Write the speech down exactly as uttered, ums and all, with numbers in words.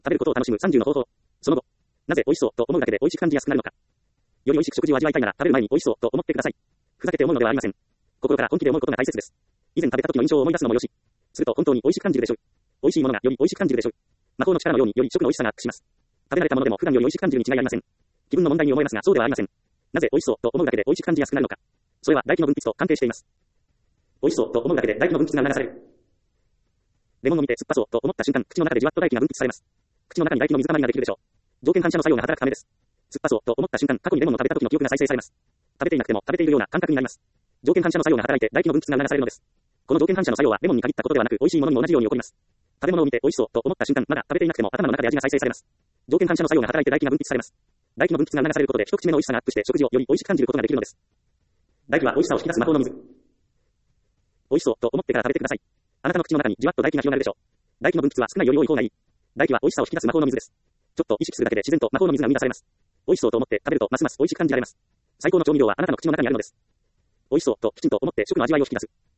食べることを楽しむさんじゅうの方法。その後、なぜ美味しそうと思うだけで美味しく感じやすくなるのか。より美味しく食事を味わいたいなら食べる前に美味しそうと思ってください。ふざけて思うのではありません。心から本気で思うことが大切です。以前食べた時の印象を思い出すのもよし。すると本当に美味しく感じるでしょう。美味しいものがより美味しく感じるでしょう。魔法の力のようにより食の美味しさがアップします。食べられたものでも普段より美味しく感じるに違いありません。気分の問題に思えますがそうではありません。なぜ美味しそうと思うだけで美味しく感じやすくなるのか。それは唾液の分泌と関係しています。美味しそうと思うだけで唾液の分泌が促される。レモンを見て酸っぱそうと思った瞬間、口の中でじわっと唾液が分泌されます。口の中に唾液の水たまりができるでしょう。条件反射の作用が働くためです。酸っぱそうと思った瞬間、過去にレモンを食べた時の記憶が再生されます。食べていなくても食べているような感覚になります。条件反射の作用が働いて唾液の分泌が促されるのです。この条件反射の作用はレモンに限ったことではなく、美味しいものにも同じように起こります。食べ物を見て美味しそうと思った瞬間、まだ食べていなくても頭の中で味が再生されます。条件反射の作用が働いて唾液が分泌されます。唾液の分泌が促されることで一口目の美味しさがアップして食事をより美味しく感じることができるのです。唾液は美味しさを引き出す魔法の水。美味しそうと思ってから食べてください。あなたの口の中にじわっと唾液が広がるでしょう。唾液の分泌は少ないより多い方がいい。唾液は美味しさを引き出す魔法の水です。ちょっと意識するだけで自然と魔法の水が生み出されます。美味しそうと思って食べるとますます美味しく感じられます。最高の調味料はあなたの口の中にあるのです。美味しそうときちんと思って食の味わいを引き出す。